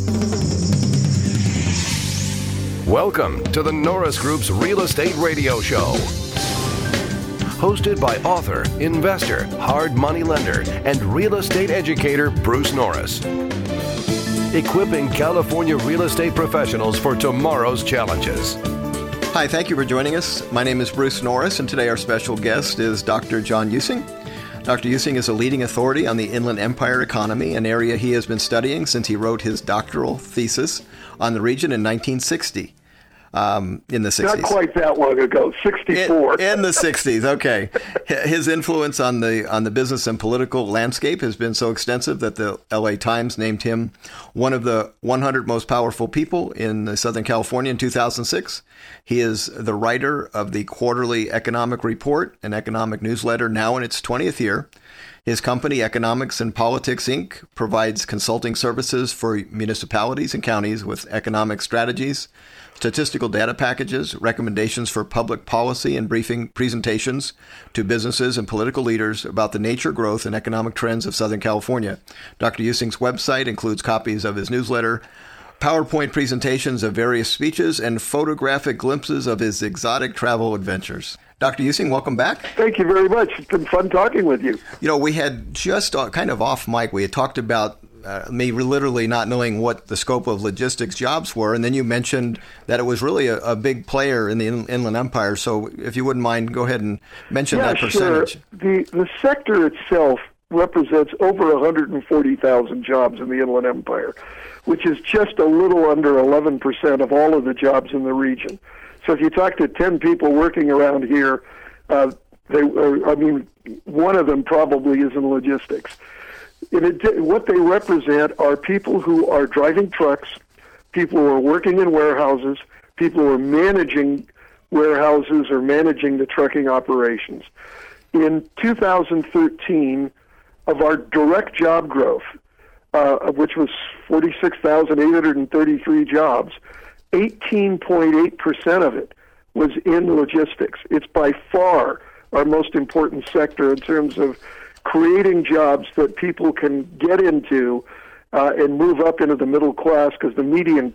Welcome to the Norris Group's Real Estate Radio Show. Hosted by author, investor, hard money lender, and real estate educator Bruce Norris. Equipping California real estate professionals for tomorrow's challenges. Hi, thank you for joining us. My name is Bruce Norris, and today our special guest is Dr. John Using. Dr. Using is a leading authority on the Inland Empire economy, an area he has been studying since he wrote his doctoral thesis on the region in 1960. In the 60s. Not quite that long ago, 64. In the 60s, okay. His influence on the business and political landscape has been so extensive that the LA Times named him one of the 100 most powerful people in Southern California in 2006. He is the writer of the Quarterly Economic Report, an economic newsletter now in its 20th year. His company, Economics and Politics, Inc., provides consulting services for municipalities and counties with economic strategies, statistical data packages, recommendations for public policy, and briefing presentations to businesses and political leaders about the nature, growth, and economic trends of Southern California. Dr. Using's website includes copies of his newsletter, PowerPoint presentations of various speeches, and photographic glimpses of his exotic travel adventures. Dr. Using, welcome back. Thank you very much. It's been fun talking with you. You know, we had just kind of off mic, we had talked about me literally not knowing what the scope of logistics jobs were, and then you mentioned that it was really a big player in the Inland Empire. So if you wouldn't mind, go ahead and mention that percentage. Sure. The sector itself represents over 140,000 jobs in the Inland Empire, which is just a little under 11% of all of the jobs in the region. So if you talk to 10 people working around here, one of them probably is in logistics. What they represent are people who are driving trucks, people who are working in warehouses, people who are managing warehouses or managing the trucking operations. In 2013, of our direct job growth, which was 46,833 jobs, 18.8% of it was in logistics. It's by far our most important sector in terms of creating jobs that people can get into and move up into the middle class, because the median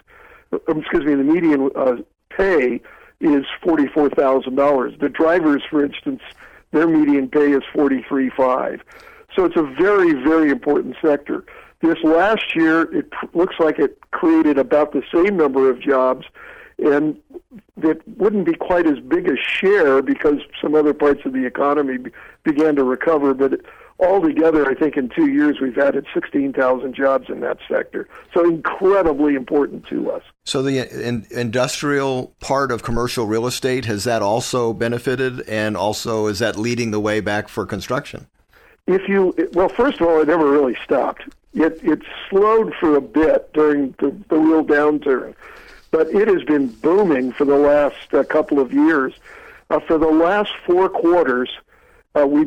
pay is $44,000. The drivers, for instance, their median pay is $43,500. So it's a very, very important sector. This last year, it looks like it created about the same number of jobs, and it wouldn't be quite as big a share because some other parts of the economy began to recover. But altogether, I think in 2 years, we've added 16,000 jobs in that sector. So incredibly important to us. So the industrial part of commercial real estate, has that also benefited? And also, is that leading the way back for construction? Well, first of all, it never really stopped. It slowed for a bit during the real downturn, but it has been booming for the last couple of years. For the last 4 quarters, we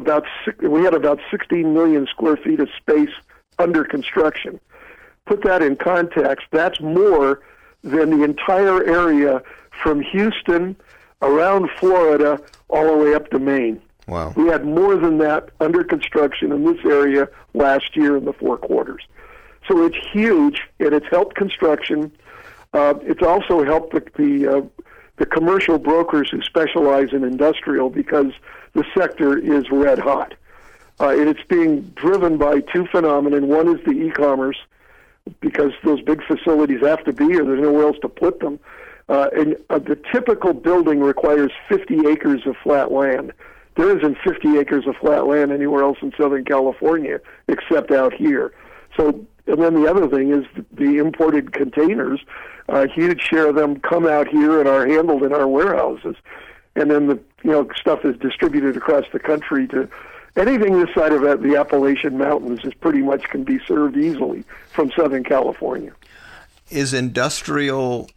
had about 16 million square feet of space under construction. Put that in context, that's more than the entire area from Houston, around Florida, all the way up to Maine. Wow. We had more than that under construction in this area last year in the 4 quarters. So it's huge, and it's helped construction. It's also helped the commercial brokers who specialize in industrial, because the sector is red hot. And it's being driven by 2 phenomena. One is the e-commerce, because those big facilities have to be, or there's nowhere else to put them. And the typical building requires 50 acres of flat land. There isn't 50 acres of flat land anywhere else in Southern California except out here. So, and then the other thing is the imported containers. A huge share of them come out here and are handled in our warehouses. And then the stuff is distributed across the country to anything this side of the Appalachian Mountains is pretty much can be served easily from Southern California. Is the industrial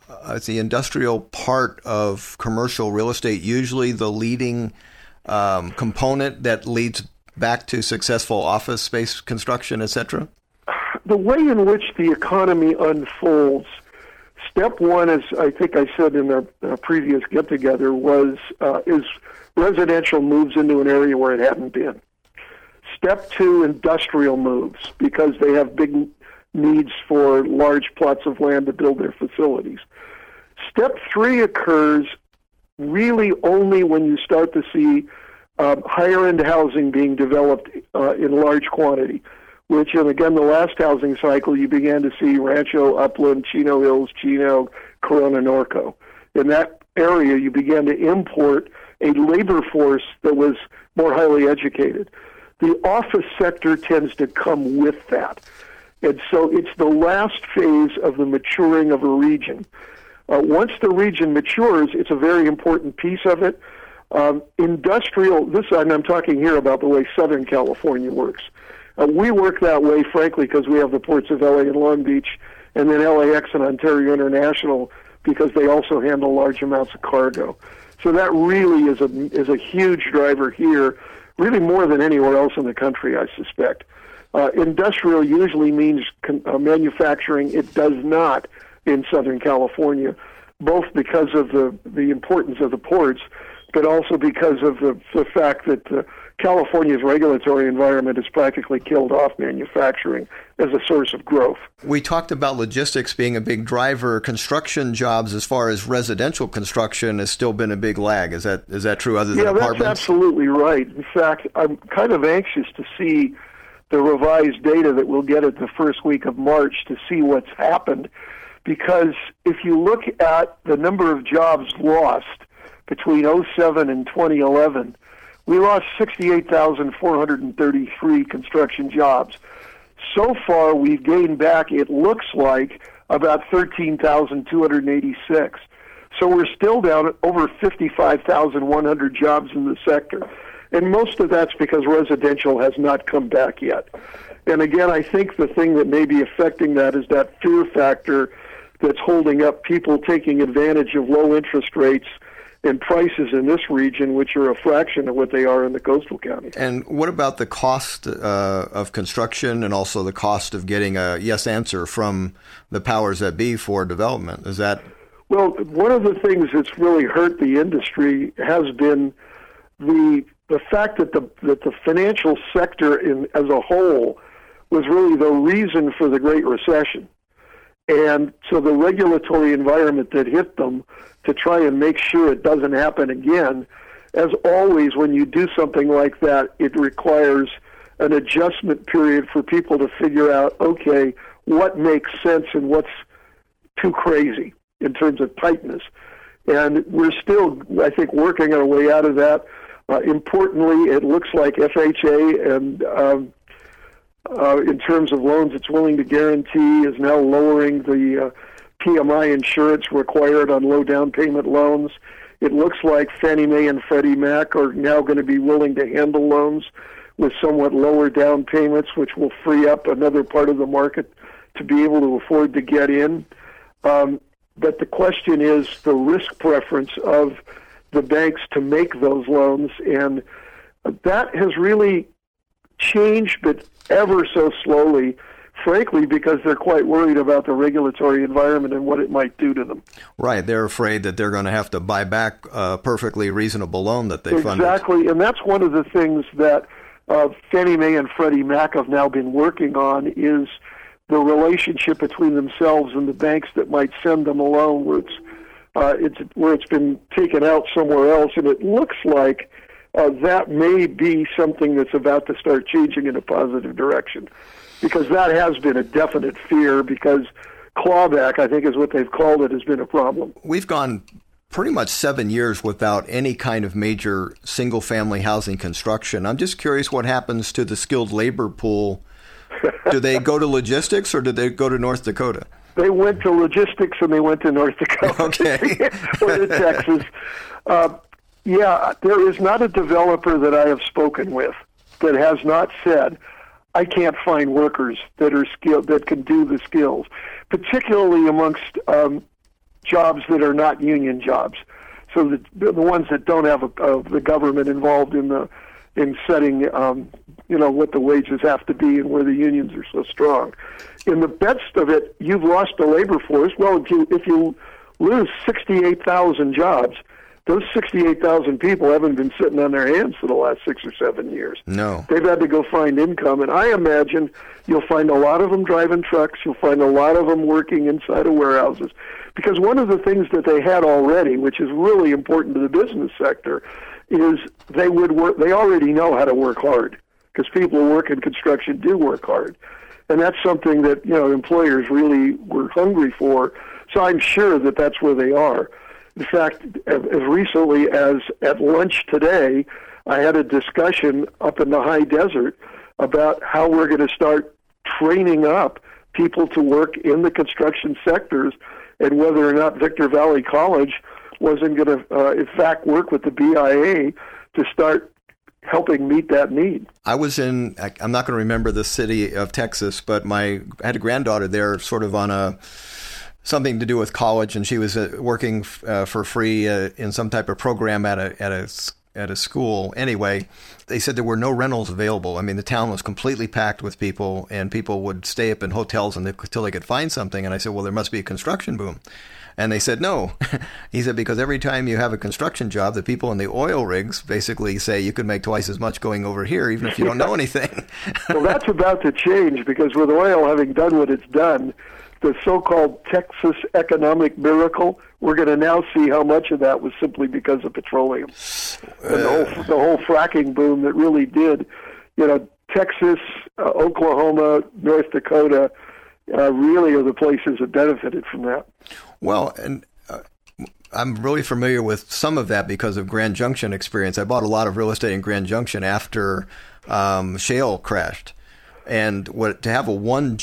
part of commercial real estate usually the leading component that leads back to successful office space construction, et cetera? The way in which the economy unfolds, step one, as I think I said in our previous get-together, is residential moves into an area where it hadn't been. Step two, industrial moves, because they have big needs for large plots of land to build their facilities. Step 3 occurs really only when you start to see higher-end housing being developed in large quantity, which, and again, the last housing cycle, you began to see Rancho, Upland, Chino Hills, Chino, Corona, Norco. In that area, you began to import a labor force that was more highly educated. The office sector tends to come with that. And so it's the last phase of the maturing of a region. Once the region matures, it's a very important piece of it. Industrial, and I'm talking here about the way Southern California works. We work that way, frankly, because we have the ports of LA and Long Beach, and then LAX and Ontario International, because they also handle large amounts of cargo. So that really is a huge driver here, really more than anywhere else in the country, I suspect. Industrial usually means manufacturing. It does not in Southern California, both because of the importance of the ports, but also because of the fact that California's regulatory environment has practically killed off manufacturing as a source of growth. We talked about logistics being a big driver. Construction jobs, as far as residential construction, has still been a big lag. Is that true other than apartments? Yeah, that's absolutely right. In fact, I'm kind of anxious to see the revised data that we'll get at the first week of March to see what's happened, because if you look at the number of jobs lost between 2007 and 2011, we lost 68,433 construction jobs. So far, we've gained back, it looks like, about 13,286. So we're still down at over 55,100 jobs in the sector. And most of that's because residential has not come back yet. And again, I think the thing that may be affecting that is that fear factor that's holding up people taking advantage of low interest rates and prices in this region, which are a fraction of what they are in the coastal counties. And what about the cost of construction and also the cost of getting a yes answer from the powers that be for development? Is that... Well, one of the things that's really hurt the industry has been the fact that the financial sector as a whole was really the reason for the Great Recession. And so the regulatory environment that hit them to try and make sure it doesn't happen again, as always, when you do something like that, it requires an adjustment period for people to figure out, okay, what makes sense and what's too crazy in terms of tightness. And we're still, I think, working our way out of that. Importantly, it looks like FHA and in terms of loans it's willing to guarantee is now lowering the PMI insurance required on low down payment loans. It looks like Fannie Mae and Freddie Mac are now going to be willing to handle loans with somewhat lower down payments, which will free up another part of the market to be able to afford to get in. But the question is the risk preference of the banks to make those loans, and that has really changed, but ever so slowly, frankly, because they're quite worried about the regulatory environment and what it might do to them. Right. They're afraid that they're going to have to buy back a perfectly reasonable loan that they funded. Exactly. And that's one of the things that Fannie Mae and Freddie Mac have now been working on is the relationship between themselves and the banks that might send them a loan where it's been taken out somewhere else. And it looks like that may be something that's about to start changing in a positive direction, because that has been a definite fear, because clawback, I think is what they've called it, has been a problem. We've gone pretty much 7 years without any kind of major single-family housing construction. I'm just curious what happens to the skilled labor pool. Do they go to logistics or do they go to North Dakota? They went to logistics and they went to North Dakota. Okay. Or to Texas. Yeah, there is not a developer that I have spoken with that has not said, I can't find workers that are skilled, that can do the skills, particularly amongst jobs that are not union jobs. So the ones that don't have the government involved in setting, what the wages have to be and where the unions are so strong. In the midst of it, you've lost the labor force. Well, if you lose 68,000 jobs, those 68,000 people haven't been sitting on their hands for the last 6 or 7 years. No. They've had to go find income, and I imagine you'll find a lot of them driving trucks. You'll find a lot of them working inside of warehouses. Because one of the things that they had already, which is really important to the business sector, is they would work. They already know how to work hard, because people who work in construction do work hard. And that's something that, employers really were hungry for. So I'm sure that that's where they are. In fact, as recently as at lunch today, I had a discussion up in the high desert about how we're going to start training up people to work in the construction sectors, and whether or not Victor Valley College wasn't going to, in fact, work with the BIA to start helping meet that need. I'm not going to remember the city of Texas, but I had a granddaughter there sort of on something to do with college, and she was working for free in some type of program at a school. Anyway, they said there were no rentals available. I mean, the town was completely packed with people, and people would stay up in hotels until they could find something. And I said, well, there must be a construction boom. And they said, no. He said, because every time you have a construction job, the people in the oil rigs basically say you could make twice as much going over here, even if you don't know anything. Well, that's about to change, because with oil having done what it's done, the so-called Texas economic miracle, we're going to now see how much of that was simply because of petroleum. And the whole fracking boom that really did, Texas, Oklahoma, North Dakota, really are the places that benefited from that. Well, and I'm really familiar with some of that because of Grand Junction experience. I bought a lot of real estate in Grand Junction after shale crashed. And to have a one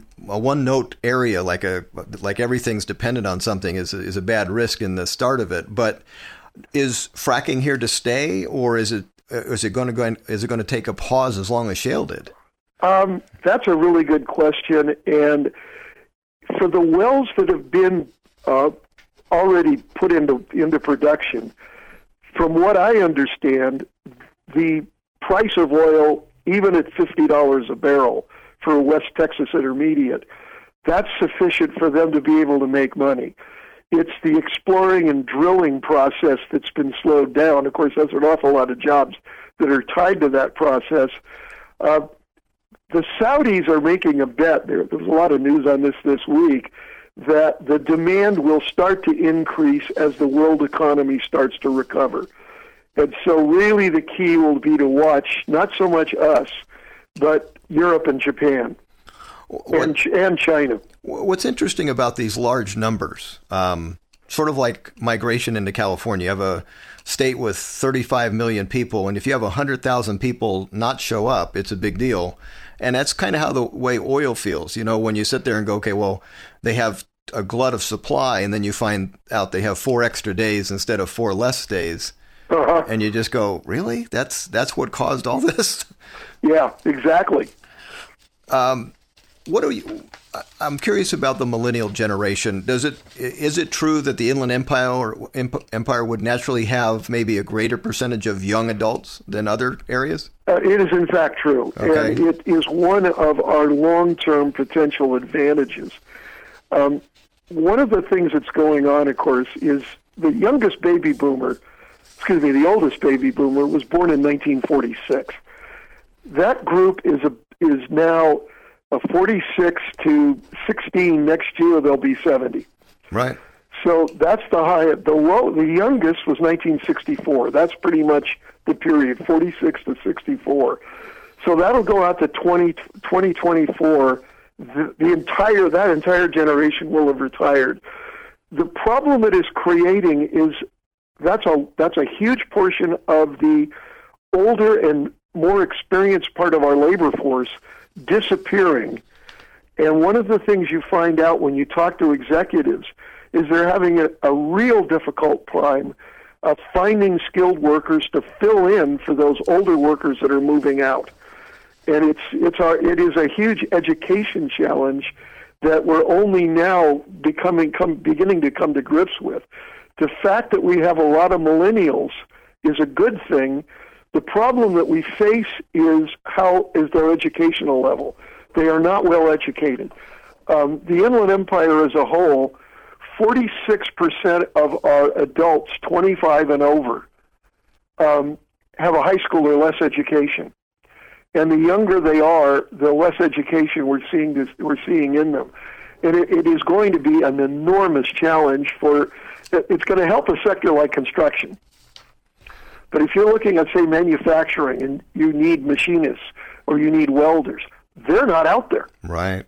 note area like everything's dependent on something is a bad risk in the start of it. But is fracking here to stay, or is it going to take a pause as long as shale did? That's a really good question. And for the wells that have been already put into production, from what I understand, the price of oil, even at $50 a barrel for a West Texas Intermediate, that's sufficient for them to be able to make money. It's the exploring and drilling process that's been slowed down. Of course, there's an awful lot of jobs that are tied to that process. The Saudis are making a bet, there was a lot of news on this week, that the demand will start to increase as the world economy starts to recover. And so really the key will be to watch not so much us, but Europe and Japan and China. What's interesting about these large numbers, sort of like migration into California, you have a state with 35 million people, and if you have 100,000 people not show up, it's a big deal. And that's kind of how the way oil feels. When you sit there and go, okay, well, they have a glut of supply, and then you find out they have 4 extra days instead of 4 less days. Uh-huh. And you just go, really? That's what caused all this? Yeah, exactly. I'm curious about the millennial generation. Is it true that the Inland Empire would naturally have maybe a greater percentage of young adults than other areas? It is in fact true. Okay. And it is one of our long-term potential advantages. One of the things that's going on, of course, is the oldest baby boomer was born in 1946. That group is now 46 to 16. Next year they'll be 70. Right. So that's the high. The youngest was 1964. That's pretty much the period, 46 to 64. So that'll go out to 2024. That entire generation will have retired. The problem it is creating is that's a huge portion of the older and more experienced part of our labor force disappearing. And one of the things you find out when you talk to executives is they're having a real difficult time of finding skilled workers to fill in for those older workers that are moving out. And it is a huge education challenge that we're only now beginning to come to grips with. The fact that we have a lot of millennials is a good thing. The problem that we face is their educational level. They are not well educated. The Inland Empire as a whole, 46% of our adults 25 and over have a high school or less education. And the younger they are, the less education we're seeing in them. And it is going to be an enormous challenge it's going to help a sector like construction. But if you're looking at, say, manufacturing, and you need machinists or you need welders, they're not out there. Right.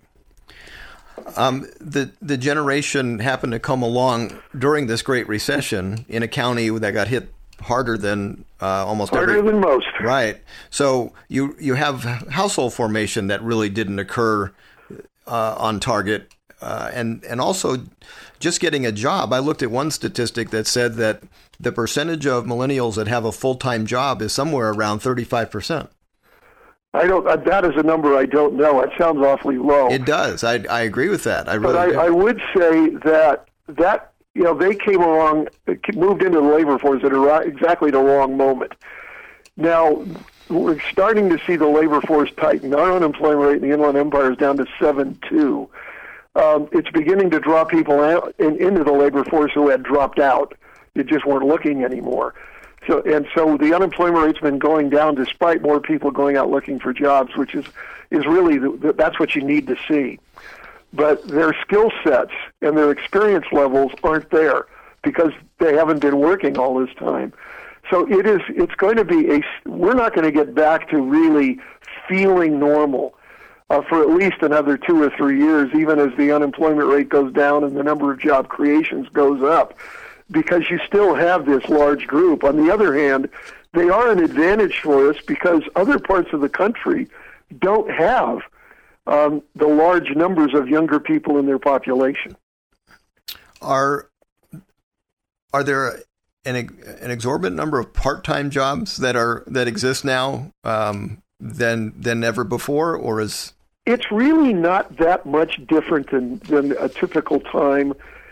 The generation happened to come along during this Great Recession in a county that got hit harder than harder than most. Right. So you have household formation that really didn't occur on target, and also just getting a job. I looked at one statistic that said that the percentage of millennials that have a full-time job is somewhere around 35%. That is a number I don't know. It sounds awfully low. It does. I agree with that. I would say that they came along, moved into the labor force at exactly the wrong moment. Now, we're starting to see the labor force tighten. Our unemployment rate in the Inland Empire is down to 7.2. It's beginning to draw people out into the labor force who had dropped out. They just weren't looking anymore. So the unemployment rate's been going down despite more people going out looking for jobs, which is really that's what you need to see. But their skill sets and their experience levels aren't there because they haven't been working all this time. So it's going to be we're not going to get back to really feeling normal for at least another 2 or 3 years, even as the unemployment rate goes down and the number of job creations goes up, because you still have this large group. On the other hand, they are an advantage for us because other parts of the country don't have the large numbers of younger people in their population. Are there an exorbitant number of part-time jobs that exist now than ever before, or is it's really not that much different than a typical time?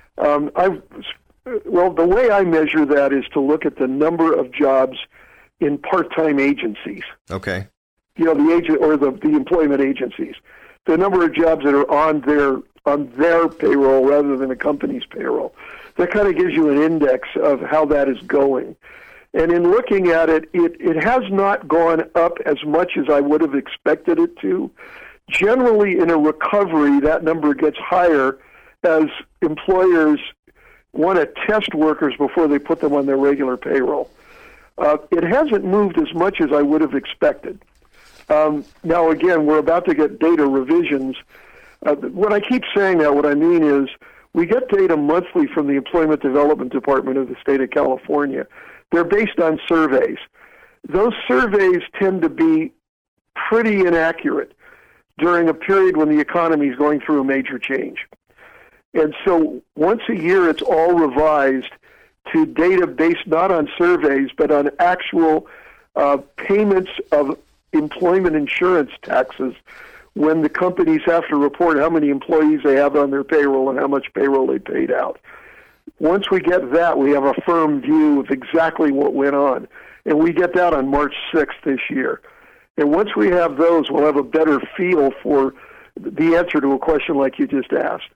The way I measure that is to look at the number of jobs in part-time agencies. Okay. The agent or the employment agencies, the number of jobs that are on their payroll rather than a company's payroll. That kind of gives you an index of how that is going. And in looking at it, it has not gone up as much as I would have expected it to. Generally, in a recovery, that number gets higher as employers want to test workers before they put them on their regular payroll. It hasn't moved as much as I would have expected. Now, again, we're about to get data revisions. When I keep saying that, what I mean is we get data monthly from the Employment Development Department of the state of California. They're based on surveys. Those surveys tend to be pretty inaccurate during a period when the economy is going through a major change. And so once a year, it's all revised to data based not on surveys, but on actual payments of employment insurance taxes when the companies have to report how many employees they have on their payroll and how much payroll they paid out. Once we get that, we have a firm view of exactly what went on. And we get that on March 6th this year. And once we have those, we'll have a better feel for the answer to a question like you just asked.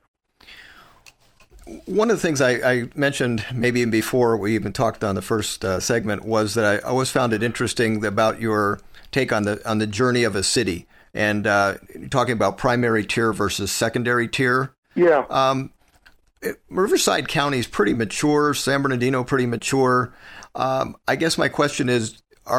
One of the things I mentioned maybe even before we even talked on the first segment was that I always found it interesting about your take on the journey of a city and talking about primary tier versus secondary tier. Yeah. Riverside County is pretty mature. San Bernardino pretty mature. I guess my question is: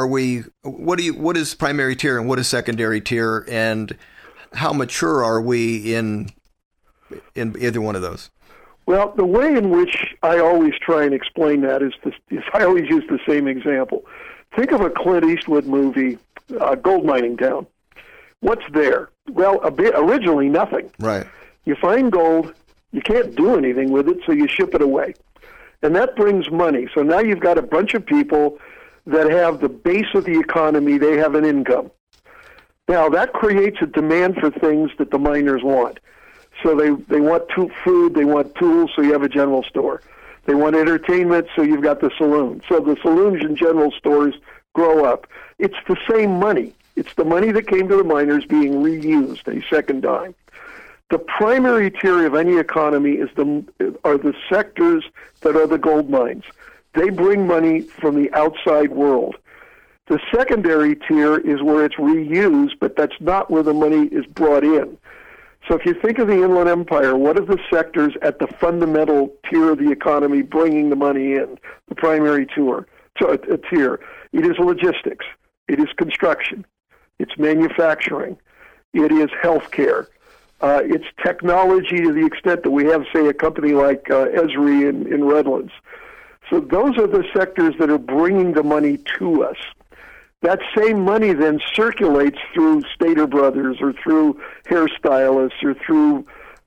what is primary tier and what is secondary tier, and how mature are we in either one of those? Well, the way in which I always try and explain that is I always use the same example. Think of a Clint Eastwood movie, Gold Mining Town. What's there? Well, originally nothing. Right. You find gold, you can't do anything with it, so you ship it away. And that brings money. So now you've got a bunch of people that have the base of the economy, they have an income. Now, that creates a demand for things that the miners want. So they want food, they want tools, so you have a general store. They want entertainment, so you've got the saloon. So the saloons and general stores grow up. It's the same money. It's the money that came to the miners being reused a second time. The primary tier of any economy are the sectors that are the gold mines. They bring money from the outside world. The secondary tier is where it's reused, but that's not where the money is brought in. So if you think of the Inland Empire, what are the sectors at the fundamental tier of the economy bringing the money in? The primary tier. It is logistics. It is construction. It's manufacturing. It is healthcare. It's technology to the extent that we have, say, a company like Esri in Redlands. So those are the sectors that are bringing the money to us. That same money then circulates through Stater Brothers or through hairstylists or through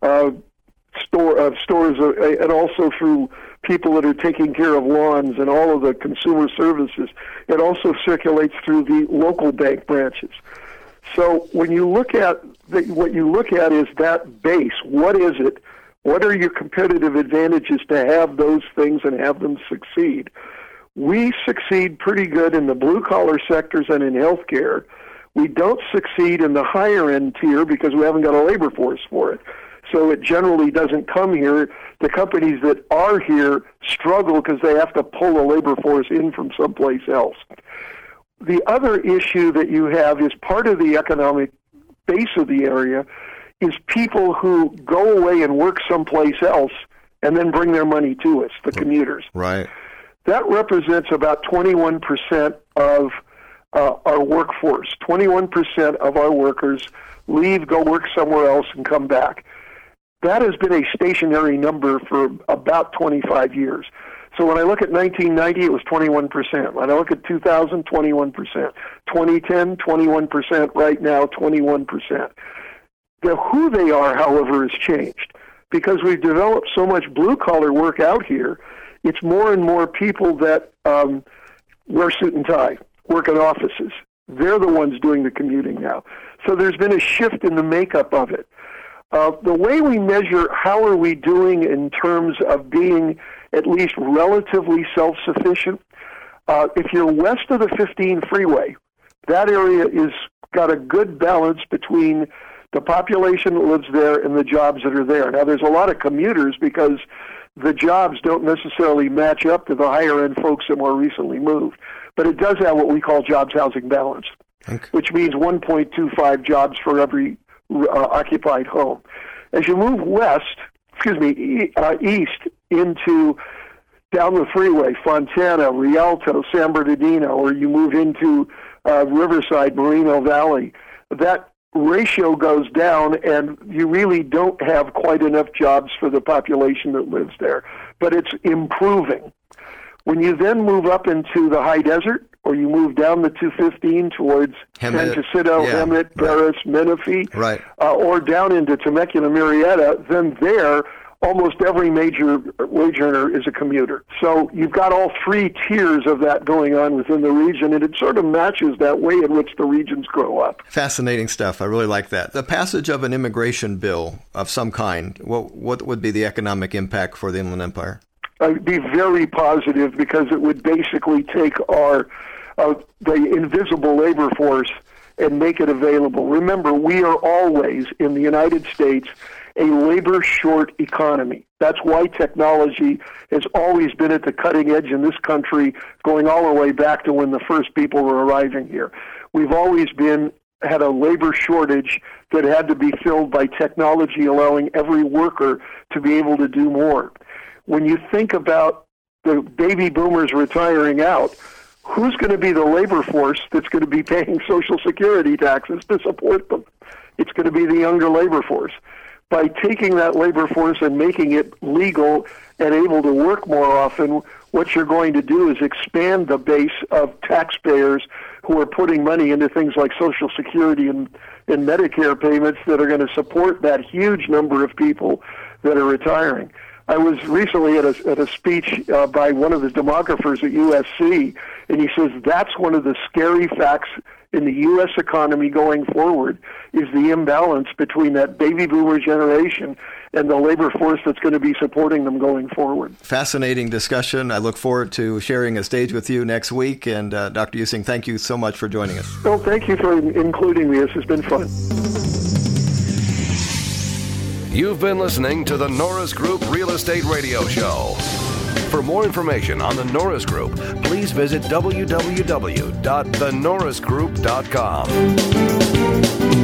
stores and also through people that are taking care of lawns and all of the consumer services. It also circulates through the local bank branches. So when you look at what you look at is that base. What is it? What are your competitive advantages to have those things and have them succeed? We succeed pretty good in the blue-collar sectors and in healthcare. We don't succeed in the higher-end tier because we haven't got a labor force for it. So it generally doesn't come here. The companies that are here struggle because they have to pull a labor force in from someplace else. The other issue that you have is part of the economic base of the area is people who go away and work someplace else and then bring their money to us, the commuters. Right. That represents about 21% of our workforce. 21% of our workers leave, go work somewhere else, and come back. That has been a stationary number for about 25 years. So when I look at 1990, it was 21%. When I look at 2000, 21%. 2010, 21%. Right now, 21%. Who they are, however, has changed. Because we've developed so much blue-collar work out here, it's more and more people that wear suit and tie, work in offices. They're the ones doing the commuting now. So there's been a shift in the makeup of it. The way we measure how are we doing in terms of being at least relatively self-sufficient, if you're west of the 15 freeway, that area is got a good balance between the population that lives there and the jobs that are there. Now, there's a lot of commuters because the jobs don't necessarily match up to the higher-end folks that more recently moved. But it does have what we call jobs housing balance, which means 1.25 jobs for every occupied home. As you move east into down the freeway, Fontana, Rialto, San Bernardino, or you move into Riverside, Moreno Valley, that ratio goes down, and you really don't have quite enough jobs for the population that lives there. But it's improving. When you then move up into the high desert, or you move down the 215 towards San Jacinto, Hemet, Paris, Menifee, or down into Temecula, Murrieta, then there, almost every major wage earner is a commuter. So you've got all three tiers of that going on within the region, and it sort of matches that way in which the regions grow up. Fascinating stuff. I really like that. The passage of an immigration bill of some kind, what would be the economic impact for the Inland Empire? It would be very positive because it would basically take the invisible labor force and make it available. Remember, we are always, in the United States, a labor-short economy. That's why technology has always been at the cutting edge in this country, going all the way back to when the first people were arriving here. We've always had a labor shortage that had to be filled by technology, allowing every worker to be able to do more. When you think about the baby boomers retiring out, who's going to be the labor force that's going to be paying Social Security taxes to support them? It's going to be the younger labor force. By taking that labor force and making it legal and able to work more often, what you're going to do is expand the base of taxpayers who are putting money into things like Social Security and Medicare payments that are going to support that huge number of people that are retiring. I was recently at a speech by one of the demographers at USC, and he says that's one of the scary facts in the U.S. economy going forward is the imbalance between that baby boomer generation and the labor force that's going to be supporting them going forward. Fascinating discussion. I look forward to sharing a stage with you next week. And Dr. Using, thank you so much for joining us. Well, thank you for including me. This has been fun. You've been listening to the Norris Group Real Estate Radio Show. For more information on the Norris Group, please visit www.thenorrisgroup.com.